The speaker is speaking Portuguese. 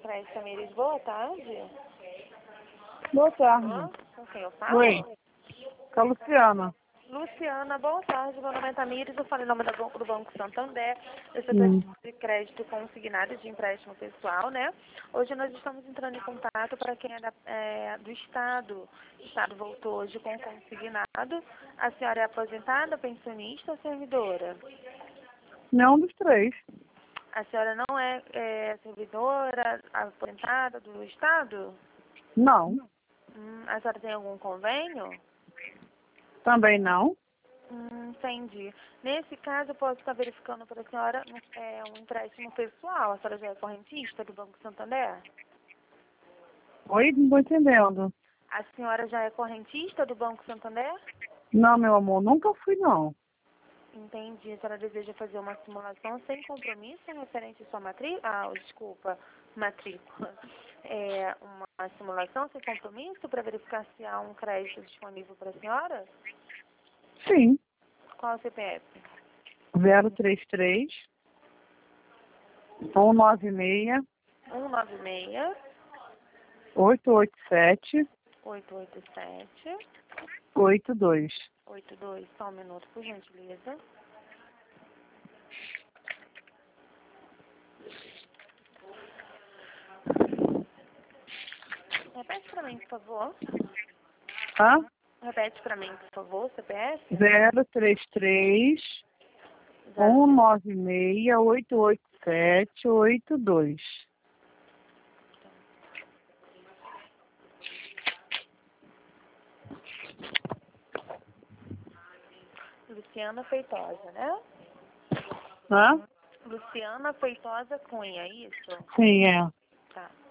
Crédito Tamires, boa tarde. Boa tarde. Com quem eu falo? Oi, com a Luciana. Luciana, boa tarde. Meu nome é Tamires, eu falo em nome do Banco Santander. Eu sou de crédito consignado de empréstimo pessoal, né? Hoje nós estamos entrando em contato para quem é do Estado. O Estado voltou hoje com consignado. A senhora é aposentada, pensionista ou servidora? Nenhum dos três. A senhora não é servidora, aposentada do Estado? Não. A senhora tem algum convênio? Também não. Entendi. Nesse caso, eu posso estar verificando para a senhora um empréstimo pessoal. A senhora já é correntista do Banco Santander? Oi, não estou entendendo. A senhora já é correntista do Banco Santander? Não, meu amor, nunca fui, não. Entendi. A senhora deseja fazer uma simulação sem compromisso referente à sua matrícula. Uma simulação sem compromisso para verificar se há um crédito disponível para a senhora? Sim. Qual é o CPF? 033 196 196 887 887 82. 82. Só um minuto, por gentileza. Repete para mim, por favor. Hã? Repete para mim, por favor, CPF. 033 196 887 82. Luciana Feitosa, né? Hã? Luciana Feitosa Cunha, é isso? Sim, é. Tá.